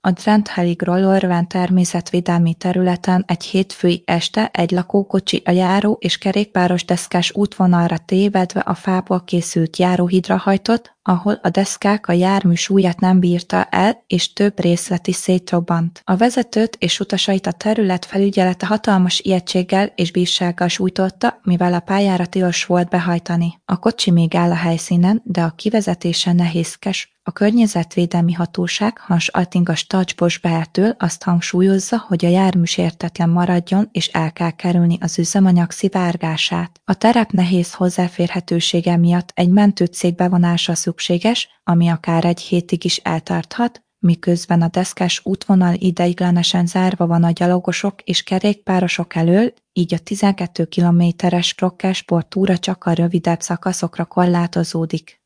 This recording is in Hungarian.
A Trent Hellig Roll természetvédelmi területen egy hétfői este egy lakókocsi a járó- és kerékpáros deszkás útvonalra tévedve a fából készült járóhídra hajtott, ahol a deszkák a jármű súlyát nem bírta el, és több részlet is szétrobbant. A vezetőt és utasait a terület felügyelete hatalmas ijegységgel és bírsággal sújtotta, mivel a pályára tilos volt behajtani. A kocsi még áll a helyszínen, de a kivezetése nehézkes. A környezetvédelmi hatóság Hans-Altinga Stadsbosbertől azt hangsúlyozza, hogy a jármű sértetlen maradjon és el kell kerülni az üzemanyag szivárgását. A terep nehéz hozzáférhetősége miatt egy mentőcég bevonása szükséges, ami akár egy hétig is eltarthat, miközben a deszkás útvonal ideiglenesen zárva van a gyalogosok és kerékpárosok elől, így a 12 kilométeres krokkelsport túra csak a rövidebb szakaszokra korlátozódik.